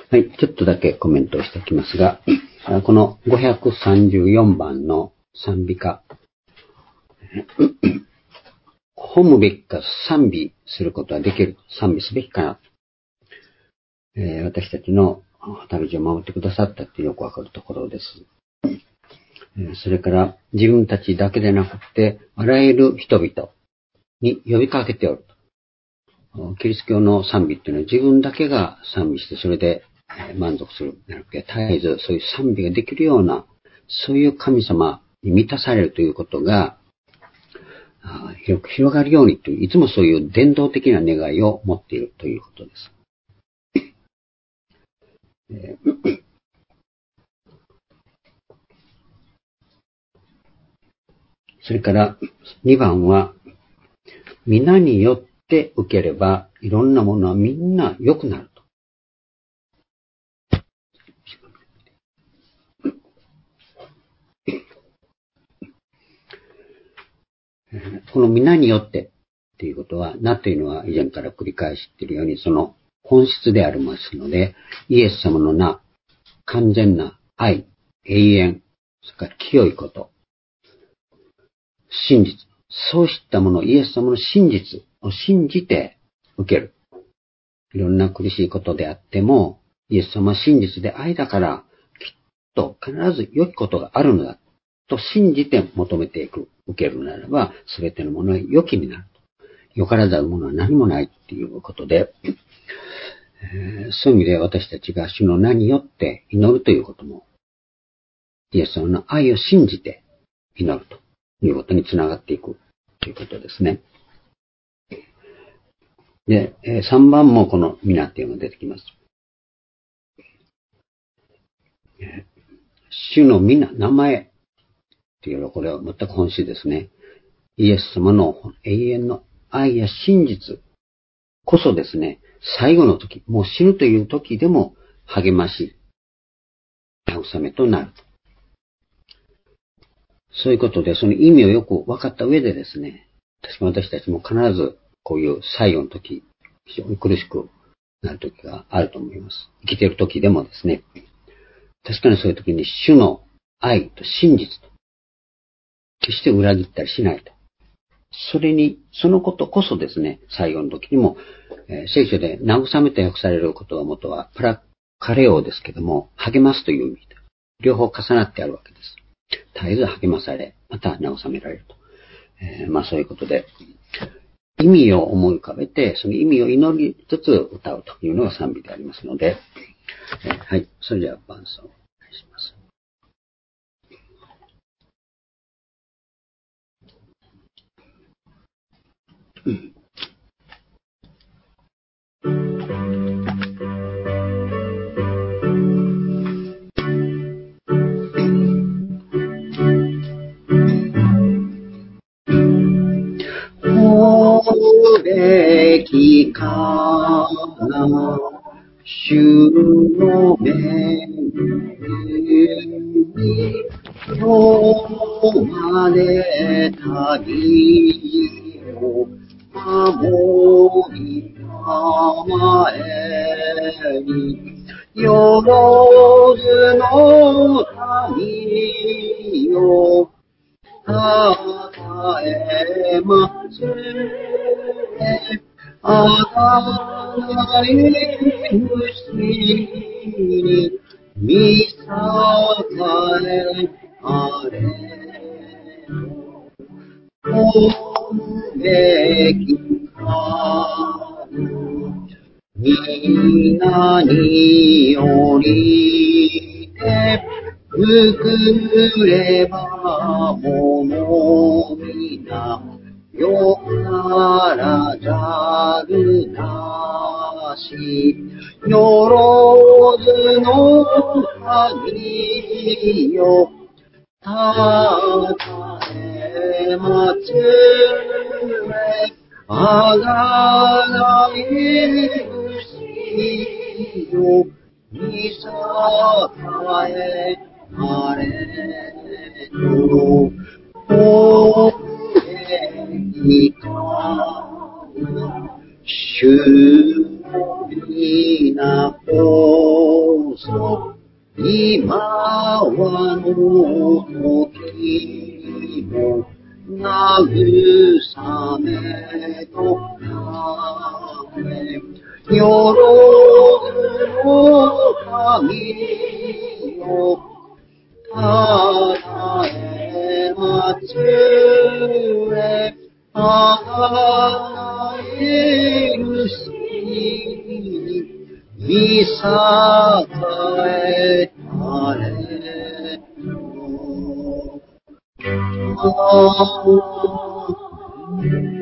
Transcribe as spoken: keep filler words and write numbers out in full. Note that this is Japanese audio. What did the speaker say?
はい、ちょっとだけコメントをしておきますが、このごひゃくさんじゅうよんばんの賛美歌、褒むべきか賛美することはできる、賛美すべきかな、えー、私たちの旅路を守ってくださったってよくわかるところです。それから自分たちだけでなくて、あらゆる人々に呼びかけておると。キリスト教の賛美っていうのは自分だけが賛美してそれで満足するんじゃなくて、絶えずそういう賛美ができるような、そういう神様に満たされるということが、広く広がるようにという、いつもそういう伝道的な願いを持っているということです。えーそれからにばんは、皆によって受ければいろんなものはみんな良くなると。この皆によってっていうことは、なというのは以前から繰り返しているように、その本質でありますので、イエス様の名、完全な愛、永遠、それから清いこと、真実、そうしたもの、イエス様の真実を信じて受ける。いろんな苦しいことであっても、イエス様は真実で愛だから、きっと必ず良きことがあるのだと信じて求めていく、受けるならば、すべてのものは良きになると。良からざるものは何もないっていうことで、えー、そういう意味で私たちが主の名によって祈るということも、イエス様の愛を信じて祈るということにつながっていくということですね。で、さんばんもこの皆っていうのが出てきます。主の皆、名前っていうのはこれは全く本質ですね。イエス様の永遠の愛や真実こそですね、最後の時、もう死ぬという時でも励まし、慰めとなると。そういうことで、その意味をよく分かった上でですね、確か私たちも必ずこういう最後の時、非常に苦しくなる時があると思います。生きている時でもですね、確かにそういう時に主の愛と真実と、決して裏切ったりしないと。それに、そのことこそですね、最後の時にも、えー、聖書で慰めと訳されることは元はプラカレオですけども、励ますという意味で、両方重なってあるわけです。絶えず励まされ、また慰められると。えー、まあそういうことで、意味を思い浮かべて、その意味を祈りつつ歌うというのが賛美でありますので、えー、はい、それでは伴奏をお願いします。うんべきかな主の目に読まれたりを守りたまえによろずの民よたえますれあがない主に見栄えあれおべきか皆によりて作ればものみなよからざるなしよろずの神よたたえまつれあがない主よ見栄えあれとおべきか主の皆とぞ、今はの時も、慰めとなれ、夜の神よ、たたえまつれ、あえるしに、いさかえたれの。